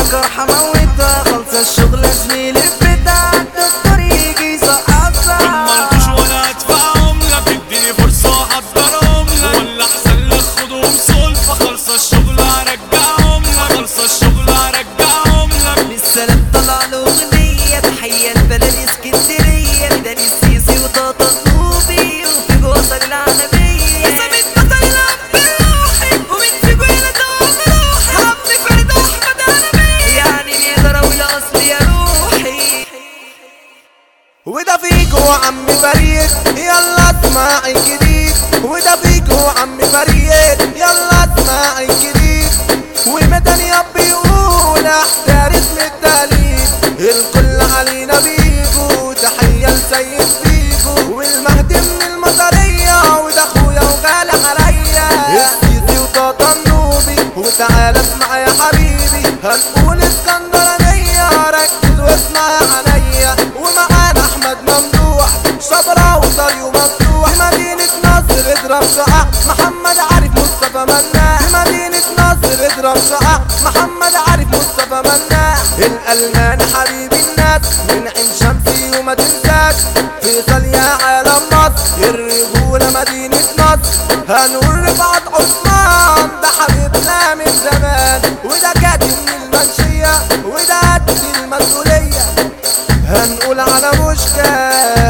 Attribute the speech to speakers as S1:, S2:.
S1: جرح موتها خلص الشغل زميلي بتاع الدكتور يجي يسقطها.
S2: مالكوش ولا ادفعهم لك اديني فرصة احضرهم لك ولا احسن لك خدهم سلفة خلص الشغل هرجعهم لك خلص الشغل هرجعهم لك.
S1: بالسلام طلع له اغنية تحية لبلد اسكندرية بدل السيسي وطاطا النوبي وفي جوصل العالمية يا سامي بطل يلعب بروحي ومين في جويلة دوام روحي عمي فرد احمد عالمية يعني نقدر اقول اصلي يا روحي.
S3: وده فيكو عم فريد يلا اسمع الجديد وده فيكو عم فريد يلا اسمع الجديد ومدن ياب بيقول احترس من التقليد الكل علينا بيجو تحية لسيد فيجو والمهدي من المطرية وده اخويا وغالي عليا السيسي وطاطا النوبي وتعالى اسمع يا حبيبي هنقول اسكندرانية ركز واسمع عليا ومعانا احمد ممدوح شبرا وطريق مفتوح مدينة نصر اضرب شقع محمد عارف مصطفى مناع مدينة نصر اضرب شقع محمد عارف مصطفى مناع الألمان حبيب الناس من عين شمسي وما تنساش فيصل يا عالم مصر الرجولة مدينة نصر هنقول رفعت عثمان ده حبيبنا من زمان وده كاتب من المنشية وده قد المسؤولية هنقول على مشكل